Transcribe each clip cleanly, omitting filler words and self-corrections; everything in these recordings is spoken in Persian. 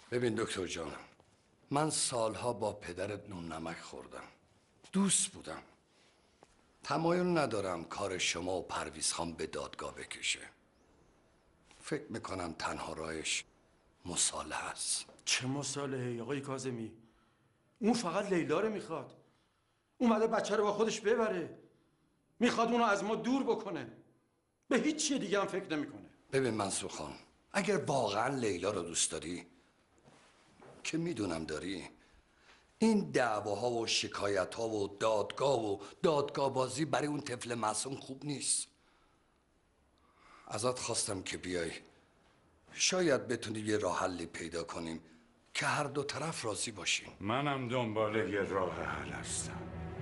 ببین دکتر جان، من سالها با پدرت نون نمک خوردم، دوست بودم. تمایل ندارم کار شما و پرویز خان به دادگاه بکشه. فکر میکنم تنها راهش مصالحه است. چه مصالحه آقای کاظمی؟ اون فقط لیلا رو میخواد. اومده بچه رو با خودش ببره، میخواد اونو از ما دور بکنه، به هیچ چیه دیگه هم فکر نمیکنه. ببین منصور خان، اگر واقعا لیلا رو دوست داری که میدونم داری، این دعواها و شکایت‌ها و دادگاه بازی برای اون طفل معصوم خوب نیست. ازت خواستم که بیای، شاید بتونی یه راه حلی پیدا کنیم که هر دو طرف راضی باشیم. منم دنبال یه راه حل هستم.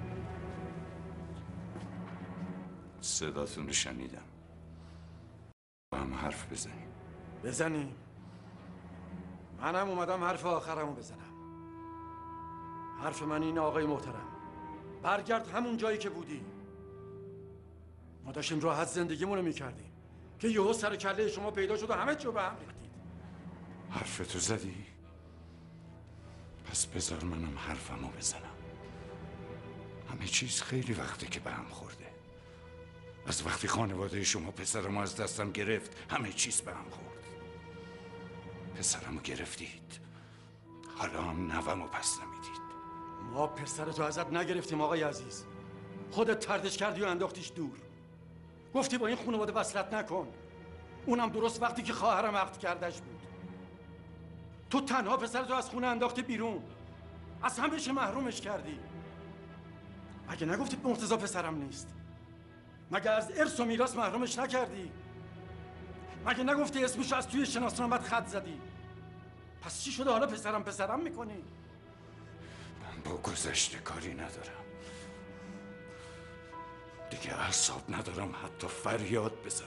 صداتون رو شنیدم، با هم حرف بزنیم. منم اومدم حرف آخرمو بزنم. حرف من این آقای محترم، برگرد همون جایی که بودی. ما داشتیم راحت زندگیمونو میکردیم که یهو سر کله شما پیدا شد و همه چیو به هم ریختید. حرفتو زدی؟ پس بذار منم حرفمو بزنم. همه چیز خیلی وقته که به هم خورده. از وقتی خانواده شما پسرمو از دستم گرفت همه چیز به هم خورد. پسرمو گرفتید، حالا هم نوامو پس نمیدید. ما پسرتو ازت نگرفتیم آقای عزیز، خودت طردش کردی و انداختیش دور. گفتی با این خانواده وصلت نکن، اونم درست وقتی که خواهرم عقد کردش بود. تو تنها پسرتو از خونه انداختی بیرون، از همه محرومش کردی. مگه نگفتی مرتضی پسرم نیست؟ مگه از ارث و میراث محرومش نکردی؟ مگه نگفتی اسمشو از توی شناسنامه‌ات خط زدی؟ پس چی شده حالا پسرم میکنی؟ من با گذشته کاری ندارم دیگه، اعصاب ندارم حتی فریاد بزنم.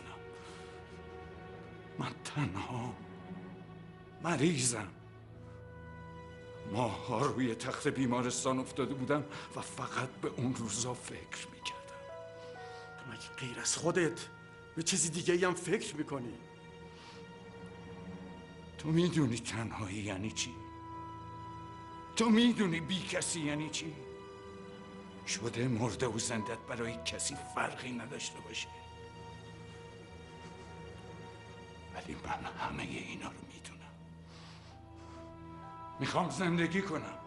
من تنها مریضم. ماها روی تخت بیمارستان افتاده بودم و فقط به اون روزا فکر میکردم. تو مگه غیر از خودت به چیزی دیگه ای هم فکر میکنی؟ تو میدونی تنهایی یعنی چی؟ تو میدونی بی کسی یعنی چی؟ شده مرده و زندت برای کسی فرقی نداشته باشه. ولی من همه اینا رو میدونم. میخوام زندگی کنم.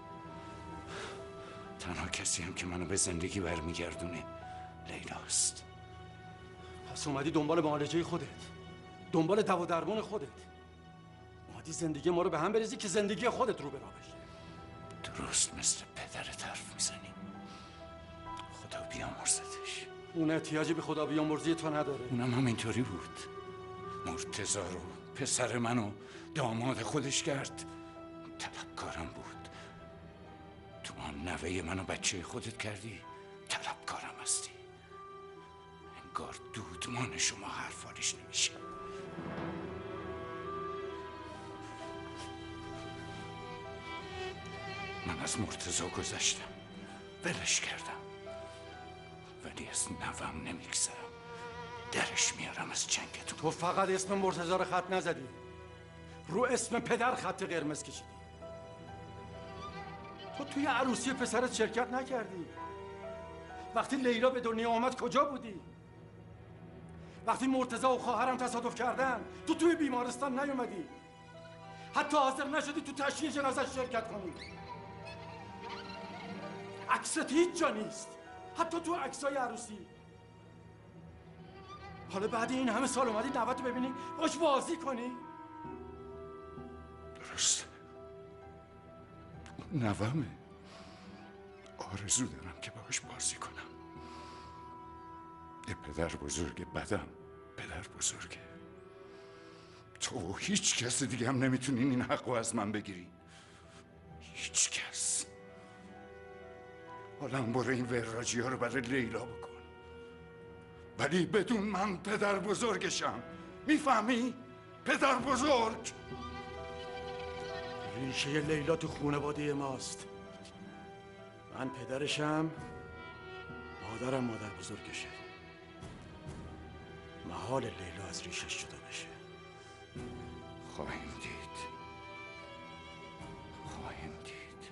تنها کسی هم که منو به زندگی برمیگردونه لیلاست. پس اومدی دنبال معالجه خودت، دنبال دوا درمون خودت، اومدی زندگی ما رو به هم بریزی که زندگی خودت رو به راه بشه. درست مثل پدرت حرف میزنی. خدا بیامرزتش. اون احتیاجی به خدا بیامرزی تو نداره. اونم همینطوری بود. مرتضی رو پسر منو داماد خودش کرد. طلبکارم بود. تو هم نوه منو بچه خودت کردی، طلبکارم هستی. انگار دودمان شما حرفاریش نمیشه. من از مرتضی گذشتم، ولش کردم، ولی از نوام نمیگذرم. درش میارم از چنگتون. تو فقط اسم مرتضی رو خط نزدی، رو اسم پدر خط قرمز کشیدی. تو توی عروسی پسرت شرکت نکردی. وقتی لیلا به دنیا آمد کجا بودی؟ وقتی مرتضی و خواهرم تصادف کردن تو توی بیمارستان نیومدی. حتی حاضر نشدی تو تشییع جنازه‌اش شرکت کنی. عکست هیچ جا نیست، حتی تو عکسای عروسی. حالا بعد این همه سال اومدی نوه‌تو ببینی باش بازی کنی؟ درسته، نوامه. آرزو دارم که باهاش بازی کنم. یه پدر بزرگ بدم، پدر بزرگه. تو و هیچ کس دیگه هم نمیتونین این حقو از من بگیرین. هیچ کس. حالا هم برو این وراجی ها رو برای لیلا بکن، ولی بدون من پدر بزرگشم. میفهمی؟ پدر بزرگ. ریشه لیلا تو خانواده ماست. من پدرشم، مادرم مادر بزرگشه. محال لیلا از ریشش جدا بشه. خواهیم دید. خواهیم دید.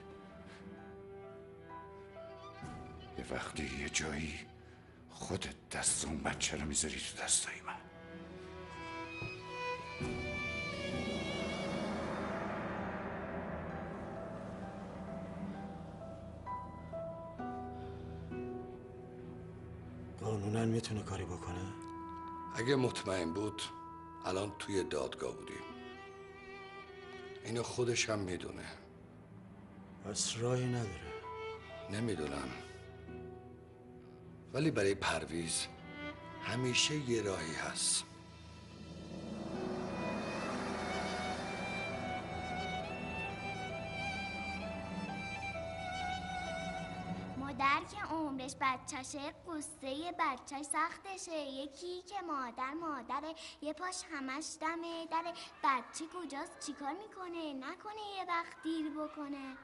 یه وقتی یه جایی خودت دست اون بچه رو میذاری تو دستای من. قانونا میتونه کاری بکنه؟ اگه مطمئن بود الان توی دادگاه بودیم. اینو خودش هم میدونه. پس راهی نداره. نمیدونم، ولی برای پرویز همیشه یه راهی هست. مادر که عمرش بچهشه قصه بچهش سختشه. یکی که مادره یه پاش همش دمه دره. بچه کجاست چیکار میکنه نکنه یه وقت دیر بکنه.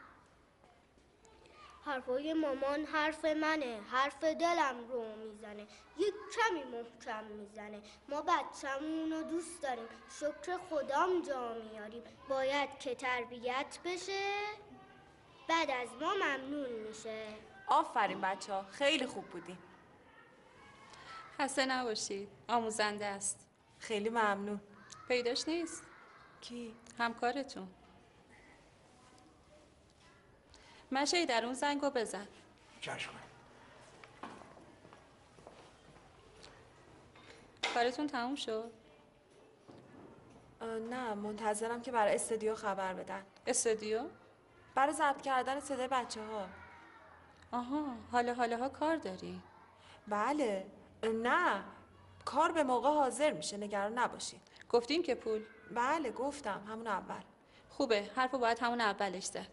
حرفای مامان حرف منه، حرف دلم رو میزنه، یک کمی محکم میزنه. ما بچه‌مون رو دوست داریم، شکر خدام جا میاریم. باید که تربیت بشه، بعد از ما ممنون میشه. آفرین بچه‌ها، خیلی خوب بودیم. خسته نباشید، آموزنده است. خیلی ممنون. پیداش نیست؟ کی؟ همکارتون. مشه در اون زنگو بزن. چشم. کارتون تموم شد؟ نه، منتظرم که برای استودیو خبر بدن. استودیو؟ برای ضبط کردن صدای بچه‌ها. آها، حالا کار داری؟ بله. نه، کار به موقع حاضر میشه، نگران نباشین. گفتین که پول؟ بله گفتم، همون اول. خوبه، حرفو باید همون اولش زد.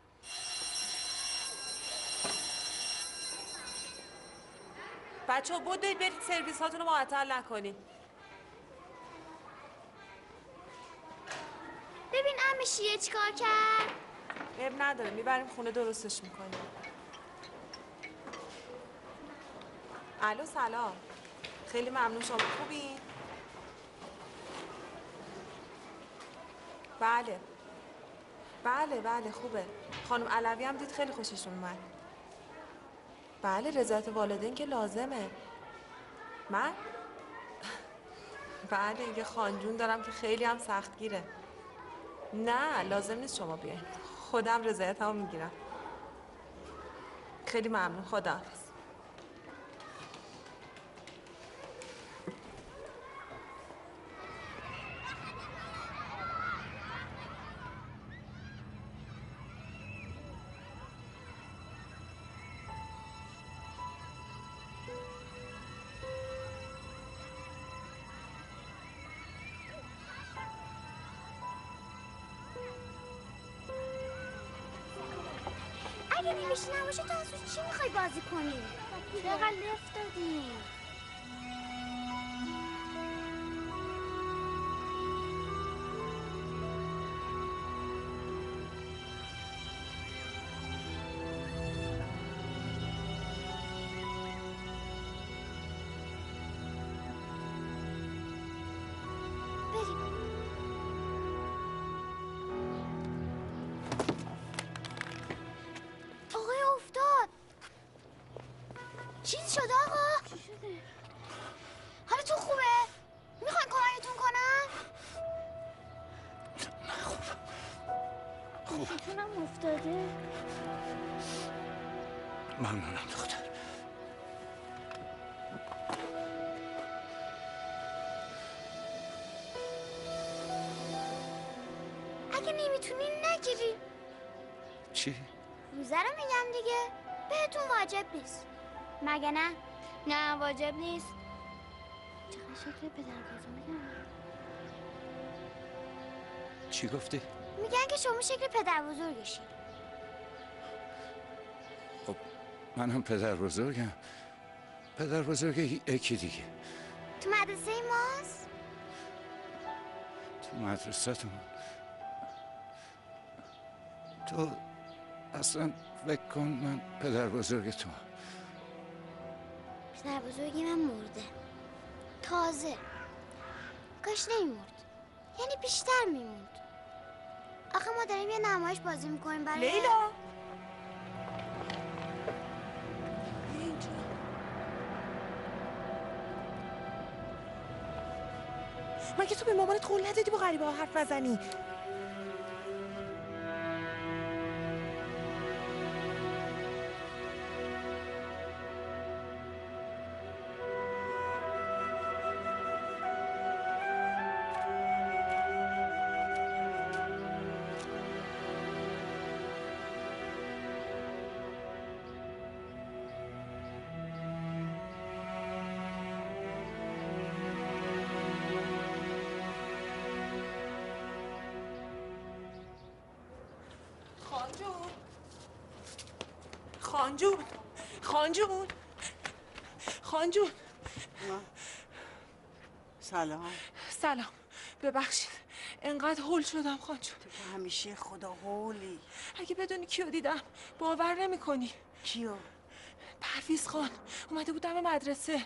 بچه‌ها بدوید برید سرویس هاتون رو معطل نکنید. ببین عمشیه چیکار کرد. عیب نداره، میبریم خونه درستش میکنیم. الو سلام. خیلی ممنون، شما خوبین؟ بله خوبه. خانم علوی هم دید خیلی خوششون اومد. بله رضایت والدین که لازمه. من؟ بله یه خانجون دارم که خیلی هم سختگیره. نه لازم نیست شما بیاین، خودم رضایتمو میگیرم. خیلی ممنون، خداحافظ. اگه نمیشه نباشه تا از چی میخوای بازی کنی؟ چقدر لفت دادیم. آقای افتاد. چیزی شده آقا؟ چی شده؟ حالتون خوبه؟ میخواین کمکتون کنم؟ نه خوب. گوشتونم افتاده. ممنونم دختر. اگه نمیتونین نگیرین. چی؟ روزه رو میگم دیگه. بهتون واجب نیست. مگه نه؟ نه واجب نیست. چقدر شکل پدر بزرگم. چی گفتی؟ میگن که شما شکل پدر بزرگشین. خب منم پدر بزرگم. پدر بزرگ یکی دیگه. تو مدرسه ماست؟ تو مدرسه‌تون. تو اصلا فکر کن من پدر بزرگ تو. پدر بزرگی من مرده. تازه. کاش نمیمرد. یعنی بیشتر میموند. آخه ما داریم یه نمایش بازی میکنیم برای لیلا اینجا مگه تو به مامانت قول ندادی با غریبه ها حرف نزنی؟ خانجون سلام ببخشید انقدر هول شدم خانجون. تو که همیشه خدا هولی. اگه بدونی کیو دیدم باور نمی کنی. کیو؟ پرویز خان اومده بود دم مدرسه.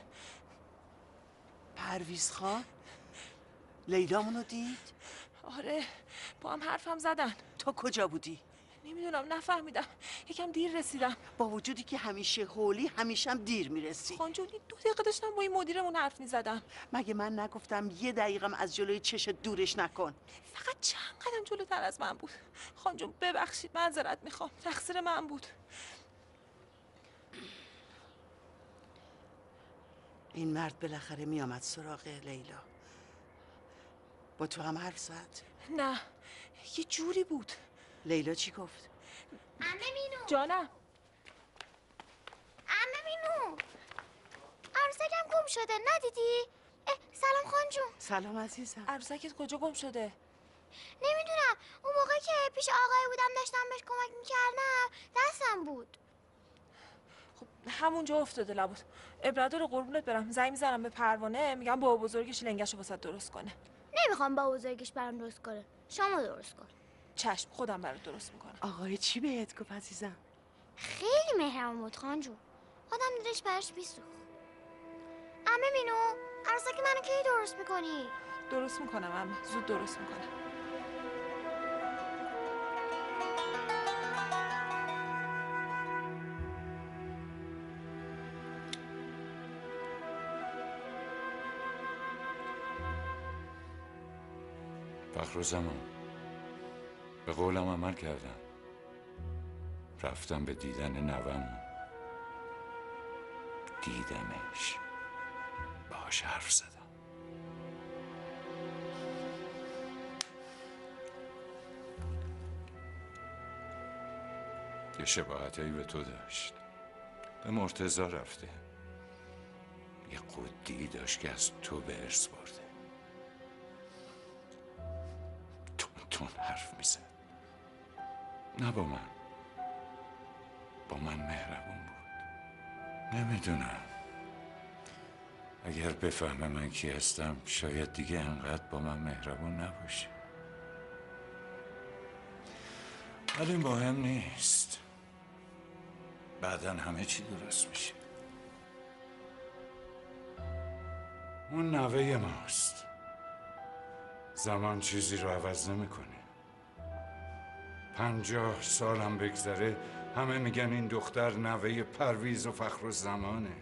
پرویز خان؟ لیلامونو دید؟ آره با هم حرفم زدن. تو کجا بودی؟ نمیدونم نفهمیدم یکم دیر رسیدم. با وجودی که همیشه هولی همیشه هم دیر میرسی. خانجون 2 دقیقه داشتم با این مدیرمون حرف میزدم. مگه من نگفتم 1 دقیقم از جلوی چشت دورش نکن؟ فقط چند قدم جلوتر از من بود. خانجون ببخشید معذرت میخوام تقصیر من بود. این مرد بالاخره میامد سراغ لیلا. با تو هم حرف زد؟ نه یه جوری بود. لیلا چی گفت؟ عمه مینو جانم. عمه مینو عروسکم گم شده ندیدی؟ سلام خانجون. سلام عزیزم. عروسکت کجا گم شده؟ نمیدونم اون موقع که پیش آقای بودم داشتم بهش کمک میکردم دستم بود. خب همونجا افتاده لابد. ابرادر قربونت برم زنگ میزنم به پروانه میگم با بزرگش لنگشو واسه درست کنه. نمیخوام با بزرگش برام درست کنه شما درست کن. چشم خودم برات درست میکنم. آقای چی بهت گفت عزیزم؟ خیلی مهربون بود خانجون. آدم دلش براش بیسوخت. عمه مینو عروسک منو کی درست میکنی؟ درست میکنم عمه زود درست میکنم. فخرالزمان به قولم عمل کردم. رفتم به دیدن نوه‌مون. دیدمش باهاش حرف زدم. یه شباهتایی به تو داشت. به مرتضی رفته. یه قدی داشت که از تو به ارث برده. تون حرف میزد. نه با من مهربون بود. نمیدونم اگر بفهمه من کی هستم شاید دیگه انقدر با من مهربون نباشه. ولی مهم نیست. بعداً همه چی درست میشه. اون نوه ماست. زمان چیزی رو عوض نمیکنه. 50 سالم بگذره همه میگن این دختر نوه پرویز و فخرالزمانه.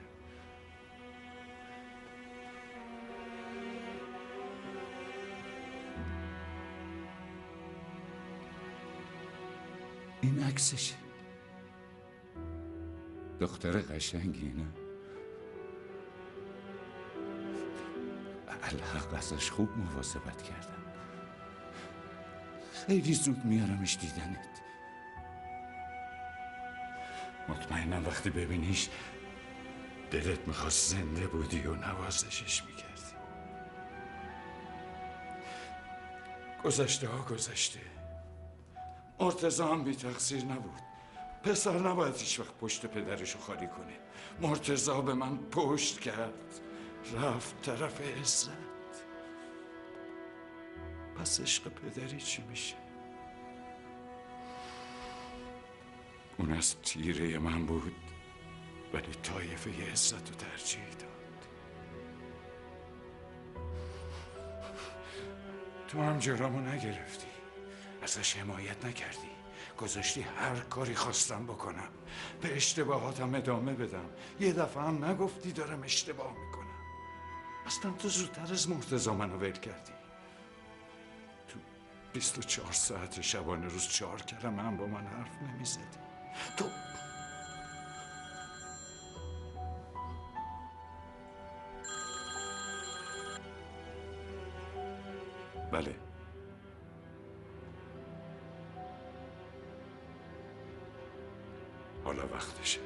این عکسشه. دختر قشنگی نه؟ الحق ازش خوب مواظبت کردم. خیلی زود میارمش دیدنت. مطمئنم وقتی ببینیش دلت میخواست زنده بودی و نوازشش میکردی. گذشته ها گذشته. مرتضی هم بی تقصیر نبود. پسر نباید هیچ وقت پشت پدرشو خالی کنه. مرتضی به من پشت کرد. رفت طرف عزت. پس عشق پدری چی میشه؟ اون از تیره من بود ولی طایفه عزت رو ترجیح داد. تو هم جرامو نگرفتی. ازش حمایت نکردی. گذاشتی هر کاری خواستم بکنم، به اشتباهاتم ادامه بدم. یه دفعه هم نگفتی دارم اشتباه میکنم. اصلا تو زودتر از مرتضی منو ول کردی. تو 24 ساعت شبانه روز 4 کلمه هم با من حرف نمیزدی. تو بله. حالا وقتشه.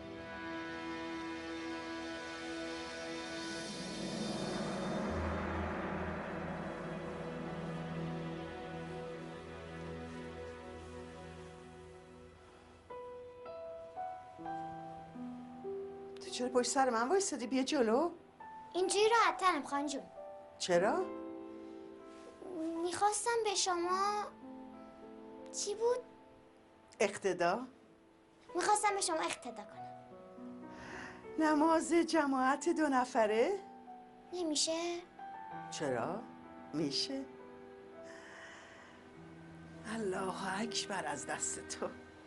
تو چرا پشت سر من وایسادی؟ بیا جلو. اینجوری راحت‌ترم خان جون. چرا؟ میخواستم به شما چی بود؟ اقتدا. میخواستم به شما اقتدا کنم. نماز جماعت 2 نفره؟ نمیشه؟ چرا؟ میشه. الله اکبر از دست تو.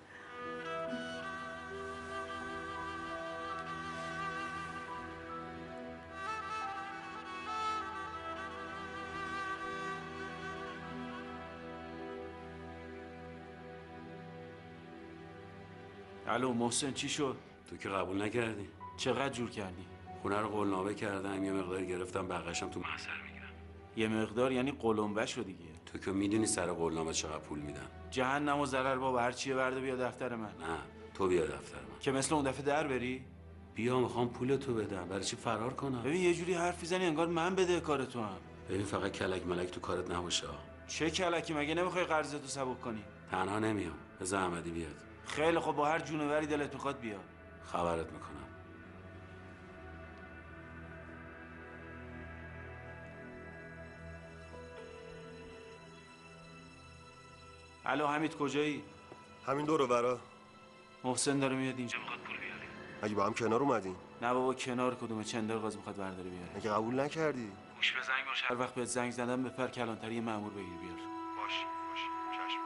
الو محسن، چی شد؟ تو که قبول نکردی. چقدر جور کردی؟ خونه رو قولنامه کردم، یه مقدار گرفتم، بقیه‌شم تو محضر میگیرم. یه مقدار یعنی قلمبه شو دیگه. تو که میدونی سر قولنامه چقدر پول میدن. جهنم و ضرر بابا، هر چیه برده بیا دفتر من. نه تو بیا دفتر من. که مثل اون دفعه در بری؟ بیا، میخوام پول تو بدم. برای چی فرار کنم؟ ببین یه جوری حرف میزنی انگار من بده کار تو هم. ببین فقط کلک ملک تو کارت نباشه. چه کلکی؟ مگه نمیخوای قرضتو سبک کنی؟ تنها نمیام، بذار احمدی بیاد. خیلی خب، با هر جونوری دلت میخواد بیا. خبرت میکنم. الو حمید، کجایی؟ همین دور و برا. محسن داره میاد اینجا، میخواد پول بیاره. اگه با هم کنار اومدین؟ نه بابا، کنار کدومه؟ چندر غاز میخواد برداره بیاره. اگه قبول نکردی؟ گوش به زنگ باشه، هر وقت بهت زنگ زدم بپر کلانتری مأمور بگیر بیار. باش چشم.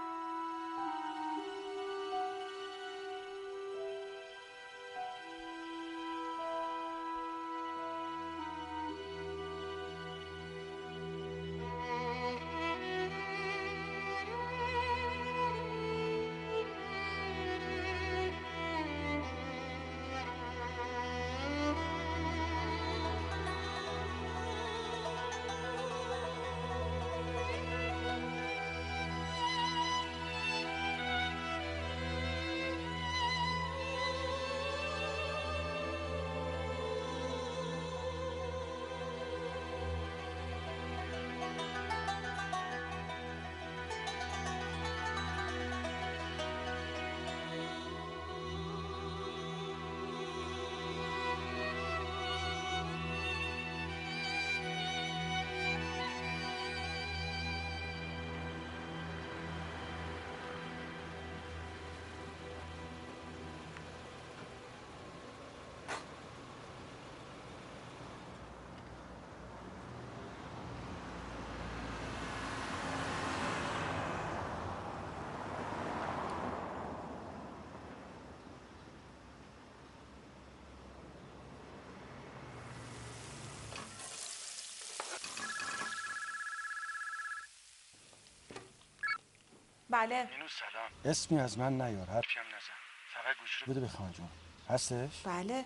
بله. اینو سلام. اسمی از من نیار، حرفی هم نزن. فقط گوشی رو بده به خان جون. هستش؟ بله.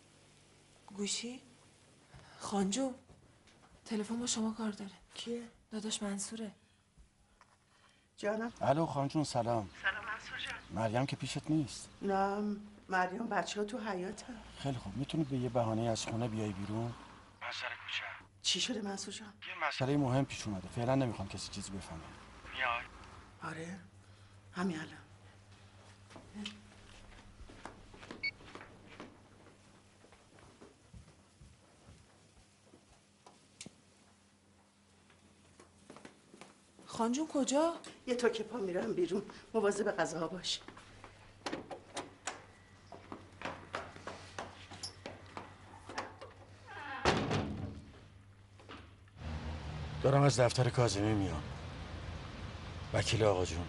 گوشی؟ خانجون تلفن با شما کار داره. کیه؟ داداش منصوره. جانم. الو خان جون، سلام. سلام منصور جان. مریم که پیشت نیست؟ نه مریم بچه ها تو حیاتن. خیلی خوب، میتونی به یه بهانه از خونه بیای بیرون؟ من سر کوچه. چی شده منصور جان؟ یه مسئله مهم پیش اومده، فعلا نمیخوام کسی چیزی بفهمه. میای؟ آره همین الان. خانجون کجا؟ یه تا که پا میرم بیرون، مواظب غذاها باش. دارم از دفتر کاظمی میام. وکیل آقا جون،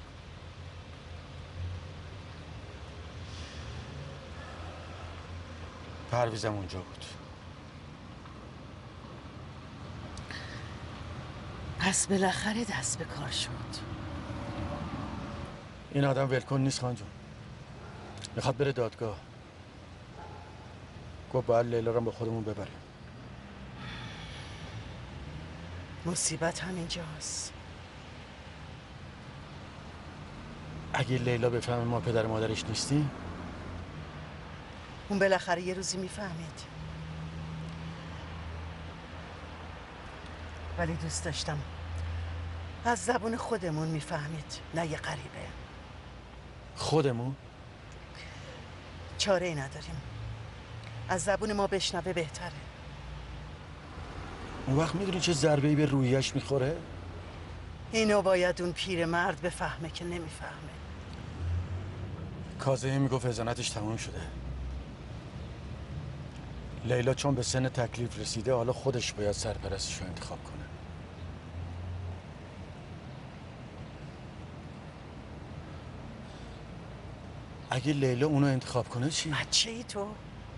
پرویزم اونجا بود. پس بالاخره دست به کار شد. این آدم ولکن نیست خان جون، میخواد بره دادگاه. گفت باید لیلا رو با خودمون ببریم. مصیبت همینجاست. اگه لیلا بفهمه ما پدر مادرش نیستیم، اون بالاخره یه روزی میفهمید. ولی دوست داشتم از زبون خودمون میفهمید، نه یه غریبه. خودمون؟ چاره ای نداریم، از زبون ما بشنوه بهتره. اون وقت میدونی چه ضربه‌ای به روحیش میخوره؟ اینو باید اون پیرمرد بفهمه که نمیفهمه. کاظمی میگفت ازانتش تموم شده. لیلا چون به سن تکلیف رسیده، حالا خودش باید سرپرستش رو انتخاب کنه. اگه لیلا اونو انتخاب کنه چی؟ بچه ای تو؟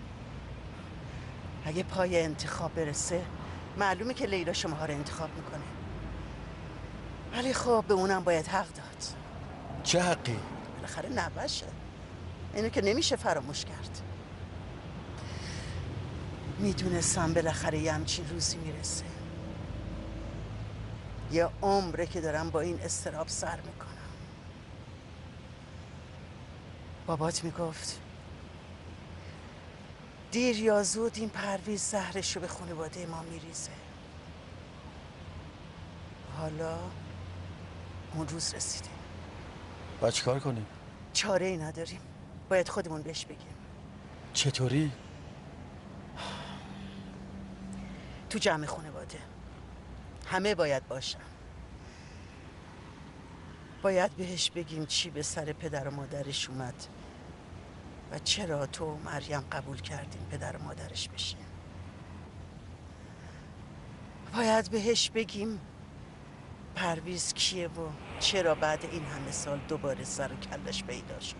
اگه پای انتخاب برسه معلومه که لیلا شماها رو انتخاب میکنه. ولی خب به اونم باید حق داد. چه حقی؟ بالاخره نوشه، اینو که نمیشه فراموش کرد. میدونستم بالاخره یه همچین روزی میرسه. یه عمره که دارم با این استراب سر میکنم. بابات میگفت دیر یا زود این پرویز زهرش رو به خانواده ما میریزه. حالا اون روز رسیده. باید چیکار کنیم؟ چاره ای نداریم، باید خودمون بهش بگیم. چطوری؟ تو جمع خانواده همه باید باشن. باید بهش بگیم چی به سر پدر و مادرش اومد و چرا تو و مریم قبول کردین پدر و مادرش بشین. باید بهش بگیم پرویز کیه و چرا بعد این همه سال دوباره سر و کلش پیدا شده.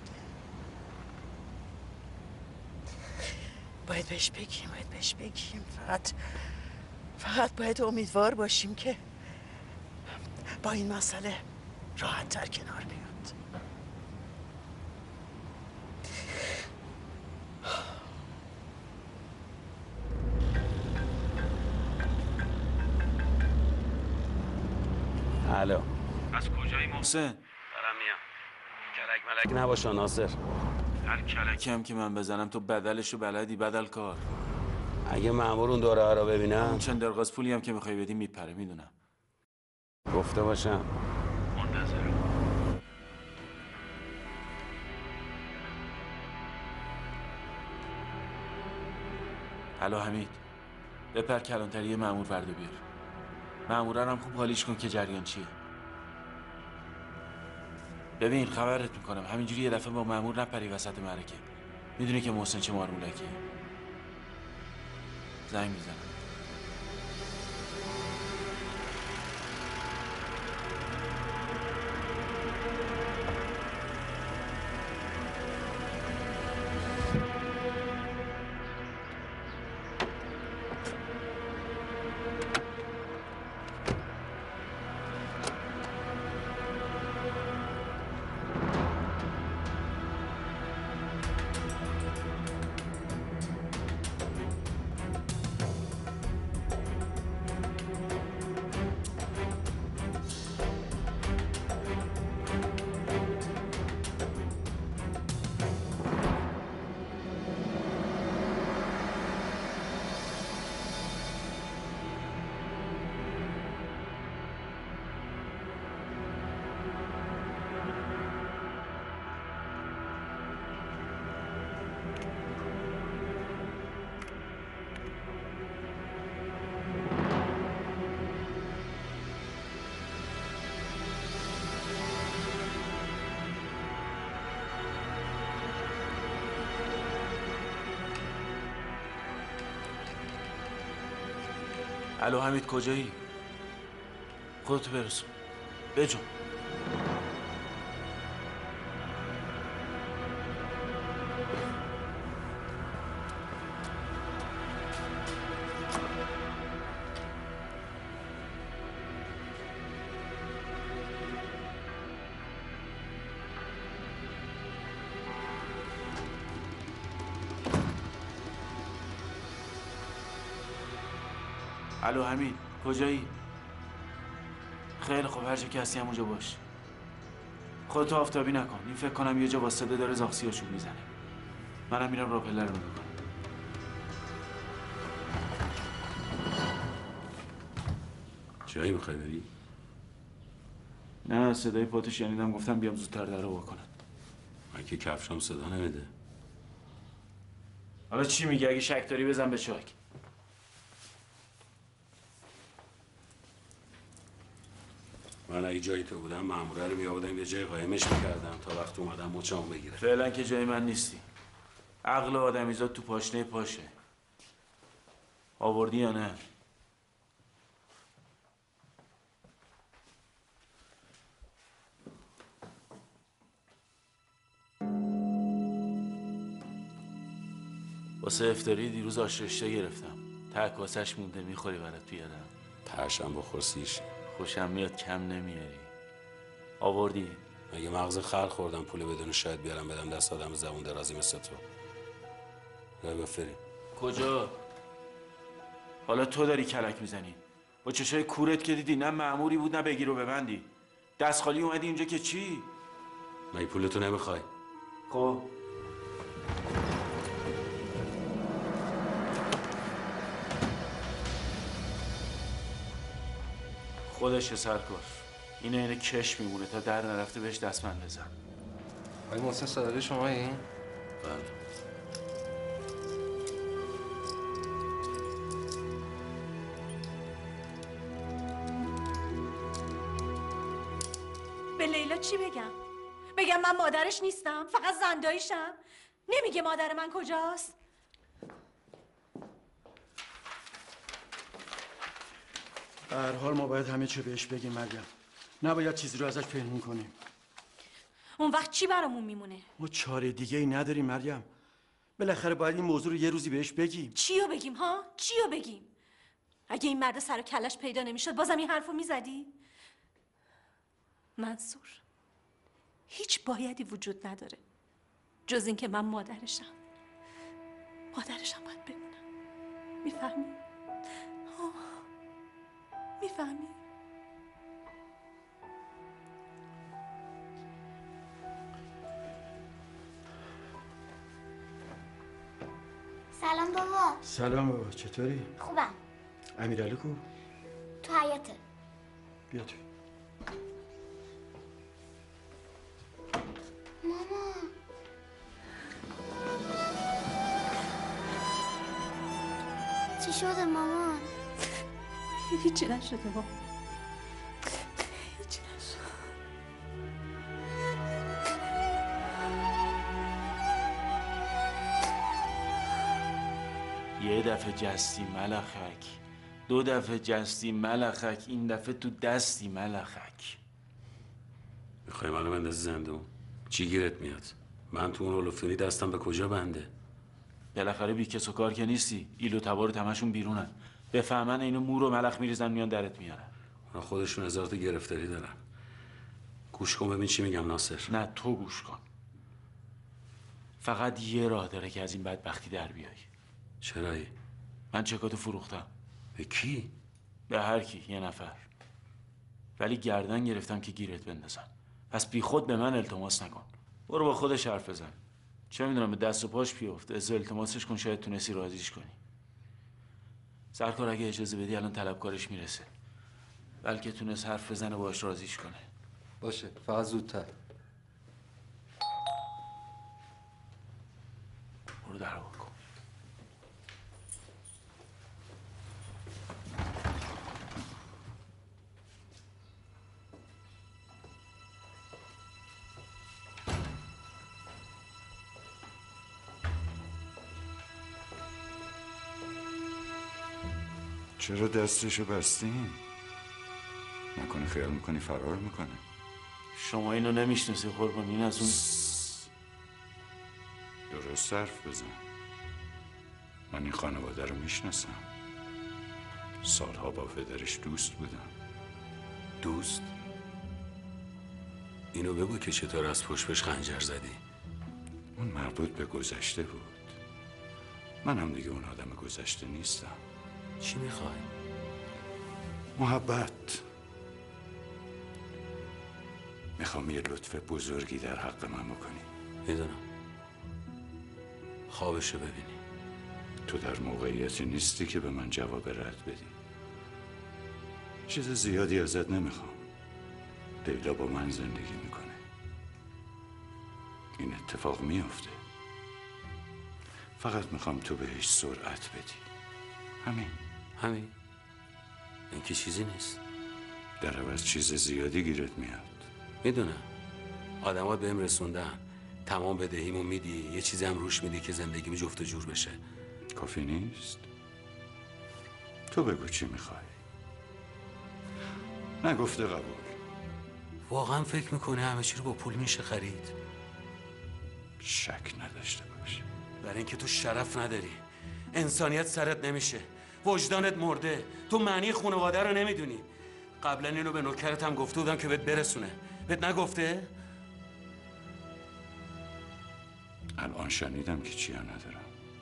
باید بهش بگیم. فقط باید امیدوار باشیم که با این مسئله راحت تر کنار بیاد. الو. از کجایی محسن؟ دارم میام. کلک ملک نباشا ناصر. هر کلکی هم که من بزنم تو بدلشو بلدی، بدل کار. اگه مأمور اون دوره ها رو ببینم، اون چند درغاز پولی هم که میخوای بدی میپره، میدونم. گفته باشم. منتظرم. الو حمید، بپر کلانتری مأمور فردا بیار. مأموران هم خوب حالیش کن که جریان چیه. ببین خبرت میکنم همینجوری یه دفعه با مأمور نپری وسط معرکه. میدونی که محسن چه مارمولکیه. زنگ میزنم. الو حمید کجایی؟ خودتو برسون. بجون. الو حمید، کجایی؟ خیلی خوب، هر جا که هستی همونجا باش. خودتو آفتابی نکن، این فکر کنم یه جا واسطه داره زاغسیاشو میزنه. منم میرم راپله رو میکنم. جایی میخوای بری؟ نه، صدای پاتو شنیدم، گفتم بیام زودتر در رو بکنم. من که کفشم صدا نمیده. حالا چی میگی؟ اگه شک داری بزن به چاک. من اگه جایی تو بودم ماموره رو میآوردم یه جای قایمش میکردم تا وقت اومدم مچمو بگیره. فعلا که جای من نیستی. عقل آدمیزاد تو پاشنه پاشه. آوردی یا نه؟ واسه افطاری دیروز آش رشته گرفتم. تک واسش مونده، میخوری برات بیارم؟ ترشم بخور سیش. خوشم میاد کم نمیاری. آوردی؟ مگه مغز خلق خوردم پول بدون شاید بیارم بدم دست آدم زبون درازی مثل تو. رای بفریم. کجا؟ حالا تو داری کلک میزنی. با چشای کورت که دیدی نه مأموری بود نه بگیر و ببندی. دست خالی اومدی اینجا که چی؟ مگه پولتو نمیخوای؟ خب خودش سر کار. اینه کش میمونه تا در نرفته بهش دستمند بزن. آقای محسن صادقی شما این؟ بله. به لیلا چی بگم؟ بگم من مادرش نیستم؟ فقط زنداییشم؟ نمیگه مادر من کجاست؟ به هر حال ما باید همه چی بهش بگیم مریم. نباید چیزی رو ازش پنهون کنیم. اون وقت چی برامون میمونه؟ ما چاره دیگه ای نداریم مریم. بالاخره باید این موضوع رو یه روزی بهش بگیم. چیو بگیم ها؟ چیو بگیم؟ اگه این مرد سر و کلش پیدا نمیشد بازم این حرفو میزدی؟ منصور، هیچ بایدی وجود نداره جز اینکه من مادرشم باید بمونم. میفهمی؟ میفهمی؟ سلام بابا. سلام بابا، چطوری؟ خوبم. امیرعلی کو؟ تو حیاته. بیا تو. ماما. چی شده مامان؟ هیچی نشده بابا، هیچی نشده. یه دفعه جستی ملخک، دو دفعه جستی ملخک، این دفعه تو دستی ملخک. میخوای منو بندازی زندون؟ چی گیرت میاد؟ من تو اون هولوفتونی دستم به کجا بنده؟ بالاخره بی کس و کار که نیستی. ایل و تبارت همشون بیرونن. بفهمن اینو مور و ملخ میریزن میان درت میارن. خودشون هزار تا گرفتاری دارن. گوش کن ببین چی میگم ناصر. نه تو گوش کن. فقط یه راه داره که از این بدبختی در بیای. چرایی؟ من چکاتو فروختم. به کی؟ به هر کی، یه نفر. ولی گردن گرفتم که گیرت بندازم. پس بی خود به من التماس نکن. برو با خودش حرف بزن. چه میدونم به دست و پاش بیفت. از التماسش کن، شاید تونستی راضیش کنی. سرکار اگه اجازه بدی الان طلبکارش میرسه. بلکه تونست حرف بزنه باهاش راضیش کنه. باشه، فقط زودتر. برو در بکن. چرا دستشو بستین؟ نکنه خیال میکنی فرار میکنه. شما اینو نمیشناسی قربان. این از اون درست حرف بزن. من این خانواده رو میشناسم. سالها با پدرش دوست بودم. دوست؟ اینو بگو که چطور از پشت بهش خنجر زدی. اون مربوط به گذشته بود. منم دیگه اون آدم گذشته نیستم. چی میخوای؟ محبت. میخوام یه لطف بزرگی در حق من بکنی. میدونم. خوابشو ببینی. تو در موقعیتی نیستی که به من جواب رد بدی. چیز زیادی ازت نمیخوام. لیلا با من زندگی میکنه. این اتفاق میفته. فقط میخوام تو بهش سرعت بدی. همین. این که چیزی نیست. در عوض چیز زیادی گیرت میاد. میدونم. آدمات بهم رسوندن. تمام بدهیمو میدی، یه چیزی هم روش میدی که زندگیم جفت و جور بشه. کافی نیست؟ تو بگو چی میخوای. نگفته قبول. واقعا فکر میکنه همه چی رو با پول میشه خرید؟ شک نداشته باش. برای اینکه تو شرف نداری، انسانیت سرت نمیشه، وجدانت مرده، تو معنی خانواده رو نمیدونی. قبلا اینو به نوکرت هم گفته بودم که بهت برسونه. بهت نگفته؟ الان شنیدم که چیا ندارم.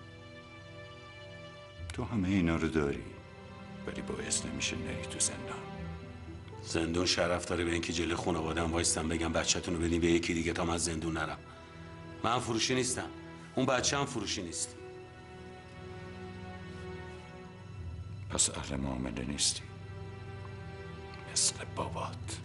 تو همه اینا رو داری، ولی باعث نمیشه نری تو زندان. زندون شرف داره به اینکه جلوی خانواده‌ام وایستم بگم بچه‌تون رو بدین به یکی دیگه تا من زندون نرم. من فروشی نیستم. اون بچه هم فروشی نیست. پس اهل معامله نیستی. مثل بابات.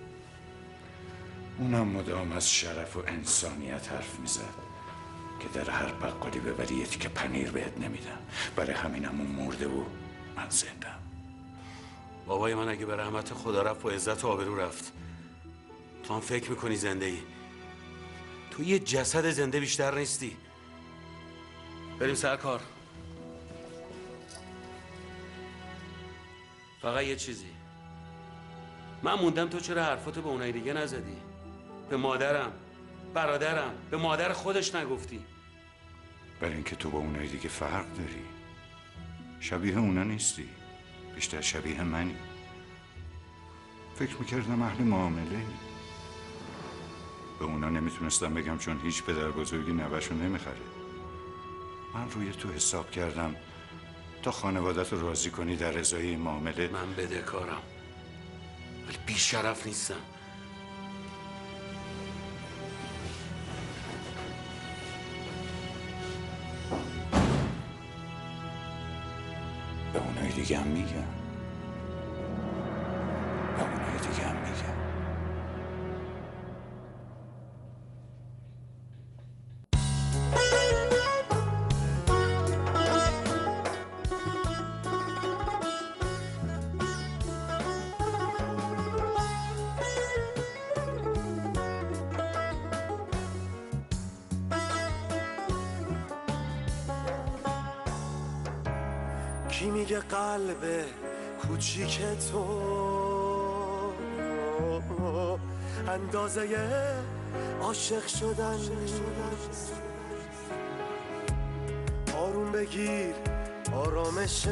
اونم مدام از شرف و انسانیت حرف میزد که در هر بقالی ببری یه تیکه پنیر بهت نمیدم. برای همینم اون مرده و من زندم. بابای من اگه به رحمت خدا رفت و عزت و آبرو رفت، تو هم فکر میکنی زنده ای؟ تو یه جسد زنده بیشتر نیستی. بریم سر کار. فقط یه چیزی، من موندم تو چرا حرفاتو به اونای دیگه نزدی؟ به مادرم، برادرم، به مادر خودش نگفتی؟ برای اینکه تو با اونای دیگه فرق داری. شبیه اونا نیستی، بیشتر شبیه منی. فکر میکردم اهل معامله ای. به اونا نمیتونستم بگم چون هیچ پدر بزرگی نوه‌شو نمیخره. من روی تو حساب کردم تا خانوادت رو راضی کنی در ازای این معامله. من بدهکارم ولی بی‌شرف نیستم. به اونای دیگه هم میگم. به اونای دیگه هم میگم. کی میگه قلب کوچیک تو اندازه عاشق شدن نیست؟ آروم بگیر آرامش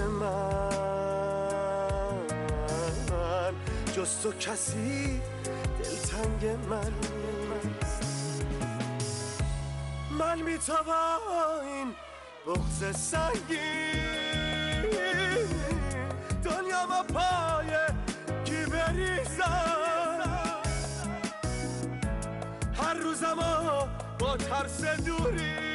من، جز تو کسی دلتنگ من نیست. من میتوام این بغض سنگین دنیا ما پای کی بریزم، هر روزم با ترس دوری